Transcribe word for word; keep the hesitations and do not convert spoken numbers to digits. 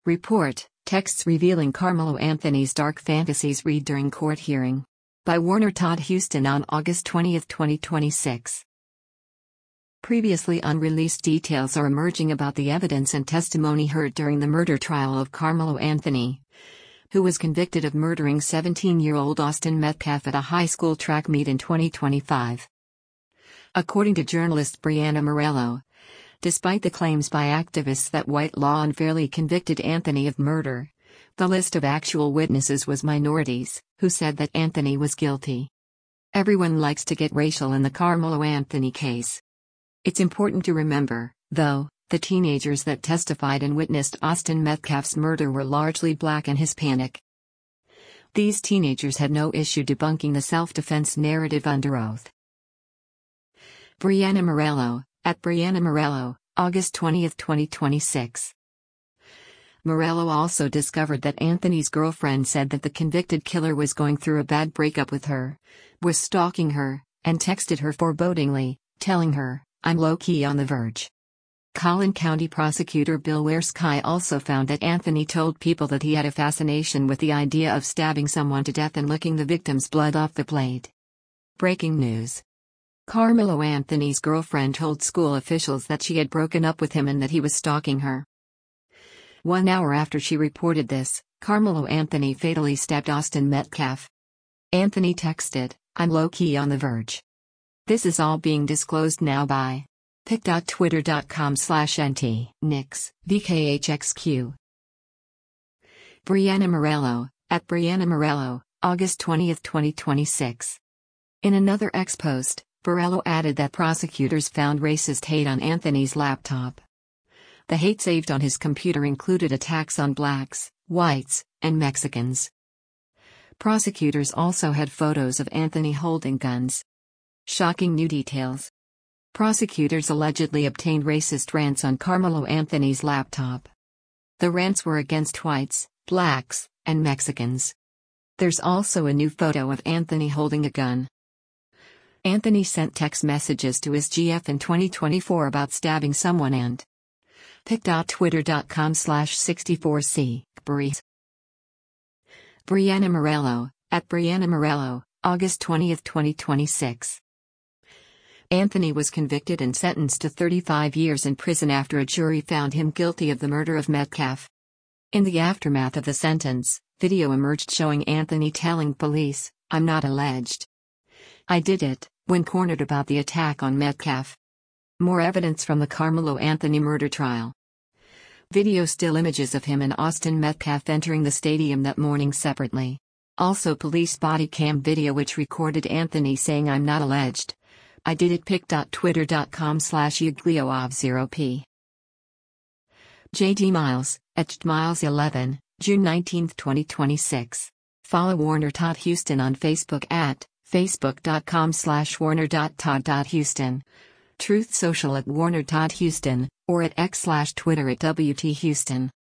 Report, texts revealing Carmelo Anthony's dark fantasies read during court hearing. By Warner Todd Houston on August twentieth, twenty twenty-six. Previously unreleased details are emerging about the evidence and testimony heard during the murder trial of Carmelo Anthony, who was convicted of murdering seventeen-year-old Austin Metcalf at a high school track meet in twenty twenty-five. According to journalist Brianna Morello, despite the claims by activists that white law unfairly convicted Anthony of murder, the list of actual witnesses was minorities, who said that Anthony was guilty. Everyone likes to get racial in the Carmelo Anthony case. It's important to remember, though, the teenagers that testified and witnessed Austin Metcalf's murder were largely black and Hispanic. These teenagers had no issue debunking the self-defense narrative under oath. Brianna Morello, at Brianna Morello, August twentieth, twenty twenty-six. Morello also discovered that Anthony's girlfriend said that the convicted killer was going through a bad breakup with her, was stalking her, and texted her forebodingly, telling her, "I'm low-key on the verge." Collin County Prosecutor Bill Wiersky also found that Anthony told people that he had a fascination with the idea of stabbing someone to death and licking the victim's blood off the blade. Breaking news. Carmelo Anthony's girlfriend told school officials that she had broken up with him and that he was stalking her. One hour after she reported this, Carmelo Anthony fatally stabbed Austin Metcalf. Anthony texted, "I'm low-key on the verge." This is all being disclosed now by pic dot twitter dot com slash N T Nix, V K H X Q. Brianna Morello, at Brianna Morello, August twentieth, twenty twenty-six. In another X post, Morello added that prosecutors found racist hate on Anthony's laptop. The hate saved on his computer included attacks on blacks, whites, and Mexicans. Prosecutors also had photos of Anthony holding guns. Shocking new details. Prosecutors allegedly obtained racist rants on Carmelo Anthony's laptop. The rants were against whites, blacks, and Mexicans. There's also a new photo of Anthony holding a gun. Anthony sent text messages to his G F in twenty twenty-four about stabbing someone and pic dot twitter dot com slash sixty-four C, Breeze. Brianna Morello, at Brianna Morello, August twentieth, twenty twenty-six. Anthony was convicted and sentenced to thirty-five years in prison after a jury found him guilty of the murder of Metcalf. In the aftermath of the sentence, video emerged showing Anthony telling police, "I'm not alleged. I did it," when cornered about the attack on Metcalf. More evidence from the Carmelo Anthony murder trial. Video still images of him and Austin Metcalf entering the stadium that morning separately. Also police body cam video which recorded Anthony saying, "I'm not alleged. I did it." pic dot twitter dot com slash Uglioov zero P. J D Miles, at Miles eleven, June nineteenth, twenty twenty-six. Follow Warner Todd Houston on Facebook at facebook dot com slash warner dot todd dot houston. Truth Social at Warner Todd Houston, or at X slash Twitter at W T Houston.